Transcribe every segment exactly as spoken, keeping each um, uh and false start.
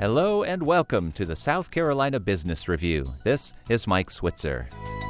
Hello and welcome to the South Carolina Business Review. This is Mike Switzer.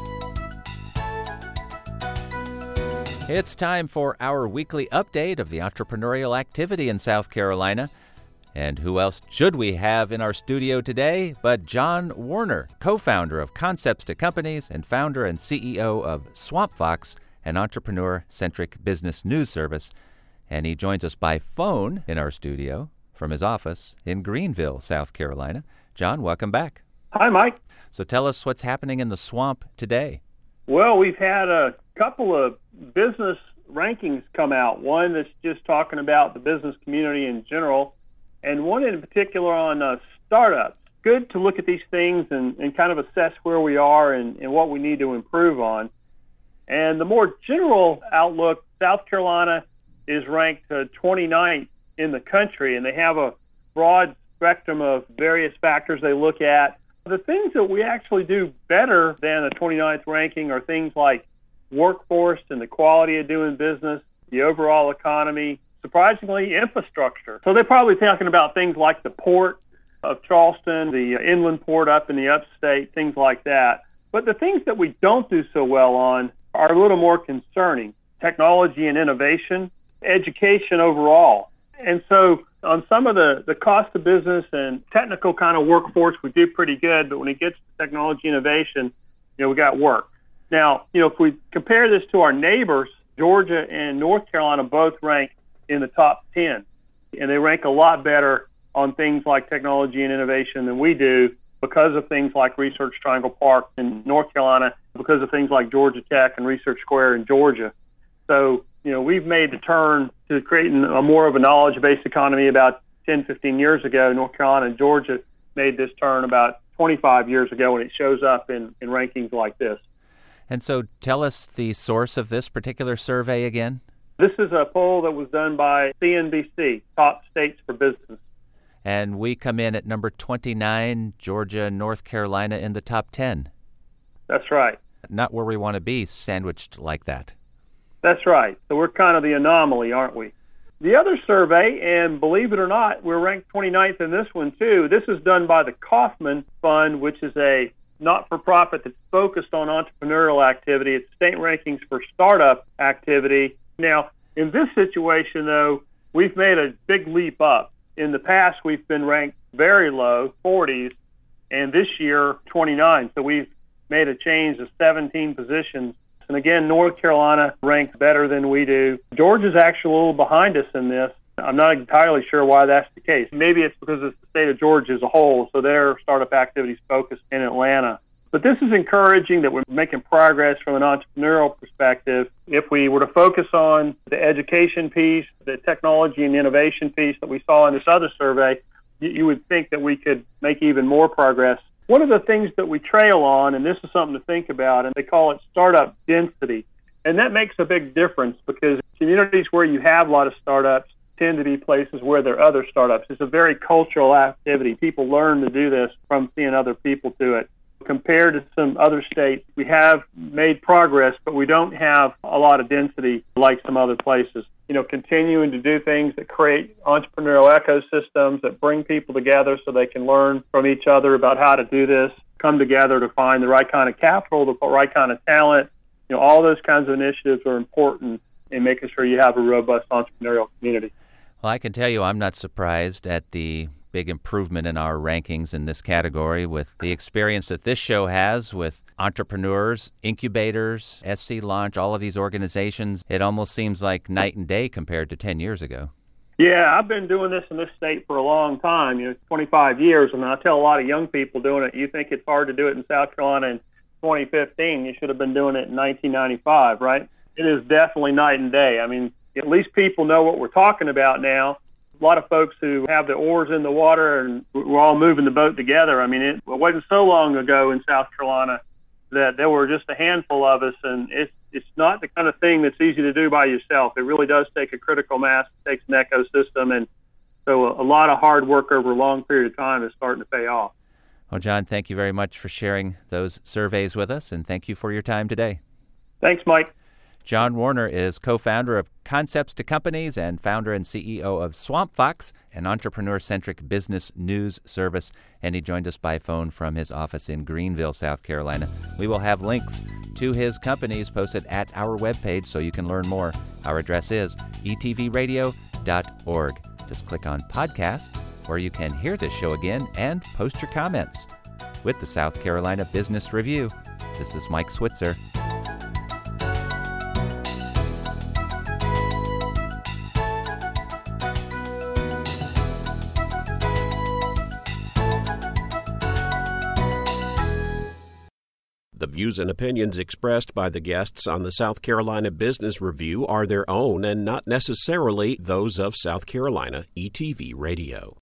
It's time for our weekly update of the entrepreneurial activity in South Carolina. And who else should we have in our studio today but John Warner, co-founder of Concepts to Companies and founder and C E O of SwampVox, an entrepreneur-centric business news service. And he joins us by phone in our studio from his office in Greenville, South Carolina. John, welcome back. Hi, Mike. So tell us what's happening in the swamp today. Well, we've had a couple of business rankings come out. One that's just talking about the business community in general, and one in particular on uh, startups. Good to look at these things and, and kind of assess where we are and, and what we need to improve on. And the more general outlook, South Carolina is ranked uh, twenty-ninth in the country, and they have a broad spectrum of various factors they look at. The things that we actually do better than a twenty-ninth ranking are things like workforce and the quality of doing business, the overall economy, surprisingly, infrastructure. So they're probably talking about things like the port of Charleston, the inland port up in the upstate, things like that. But the things that we don't do so well on are a little more concerning. Technology and innovation, education overall. And so on some of the, the cost of business and technical kind of workforce, we do pretty good. But when it gets to technology innovation, you know, we got work. Now, you know, if we compare this to our neighbors, Georgia and North Carolina both rank in the top ten. And they rank a lot better on things like technology and innovation than we do because of things like Research Triangle Park in North Carolina, because of things like Georgia Tech and Research Square in Georgia. So, you know, we've made the turn to creating a more of a knowledge-based economy about ten, fifteen years ago. North Carolina and Georgia made this turn about twenty-five years ago, and it shows up in, in rankings like this. And so tell us the source of this particular survey again. This is a poll that was done by C N B C, Top States for Business. And we come in at number twenty-nine, Georgia and North Carolina in the top ten. That's right. Not where we want to be, sandwiched like that. That's right. So we're kind of the anomaly, aren't we? The other survey, and believe it or not, we're ranked twenty-ninth in this one too. This is done by the Kauffman Fund, which is a not-for-profit that's focused on entrepreneurial activity. It's state rankings for startup activity. Now, in this situation, though, we've made a big leap up. In the past, we've been ranked very low, forties, and this year, twenty-nine. So we've made a change of seventeen positions. And again, North Carolina ranks better than we do. Georgia's actually a little behind us in this. I'm not entirely sure why that's the case. Maybe it's because it's the state of Georgia as a whole, so their startup activities focused in Atlanta. But this is encouraging that we're making progress from an entrepreneurial perspective. If we were to focus on the education piece, the technology and innovation piece that we saw in this other survey, you would think that we could make even more progress. One of the things that we trail on, and this is something to think about, and they call it startup density. And that makes a big difference because communities where you have a lot of startups tend to be places where there are other startups. It's a very cultural activity. People learn to do this from seeing other people do it. Compared to some other states, we have made progress, but we don't have a lot of density like some other places. You know, continuing to do things that create entrepreneurial ecosystems that bring people together so they can learn from each other about how to do this, come together to find the right kind of capital, the right kind of talent. You know, all those kinds of initiatives are important in making sure you have a robust entrepreneurial community. Well, I can tell you I'm not surprised at the big improvement in our rankings in this category with the experience that this show has with entrepreneurs, incubators, S C Launch, all of these organizations. It almost seems like night and day compared to ten years ago. Yeah, I've been doing this in this state for a long time, you know, twenty-five years, and I tell a lot of young people doing it, you think it's hard to do it in South Carolina in twenty fifteen, you should have been doing it in nineteen ninety-five, right? It is definitely night and day. I mean, at least people know what we're talking about now. A lot of folks who have the oars in the water and we're all moving the boat together. I mean, it wasn't so long ago in South Carolina that there were just a handful of us, and it's it's not the kind of thing that's easy to do by yourself. It really does take a critical mass, it takes an ecosystem, and so a, a lot of hard work over a long period of time is starting to pay off. Well, John, thank you very much for sharing those surveys with us, and thank you for your time today. Thanks, Mike. John Warner is co-founder of Concepts to Companies and founder and C E O of Swamp Fox, an entrepreneur-centric business news service, and he joined us by phone from his office in Greenville, South Carolina. We will have links to his companies posted at our webpage so you can learn more. Our address is e t v radio dot org. Just click on podcasts where you can hear this show again and post your comments. With the South Carolina Business Review, this is Mike Switzer. The views and opinions expressed by the guests on the South Carolina Business Review are their own and not necessarily those of South Carolina E T V Radio.